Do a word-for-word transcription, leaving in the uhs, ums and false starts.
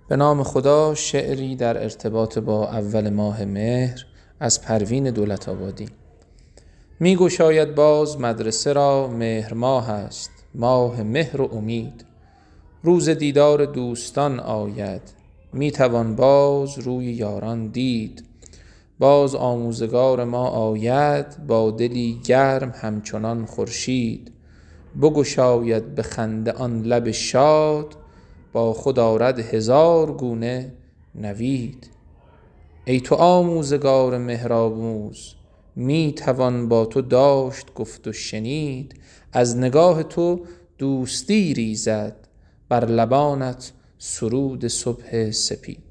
به نام خدا. شعری در ارتباط با اول ماه مهر از پروین دولت‌آبادی. می گشاید باز مدرسه را، مهر ماه است، ماه مهر و امید. روز دیدار دوستان آید، می توان باز روی یاران دید. باز آموزگار ما آید، با دلی گرم همچنان خورشید. بگشاید به خنده آن لب شاد، با خود آرد هزار گونه نوید. ای تو آموزگار مهرآموز، می توان با تو داشت گفت و شنید. از نگاه تو دوستی ریزد، بر لبانت سرود صبح سپید.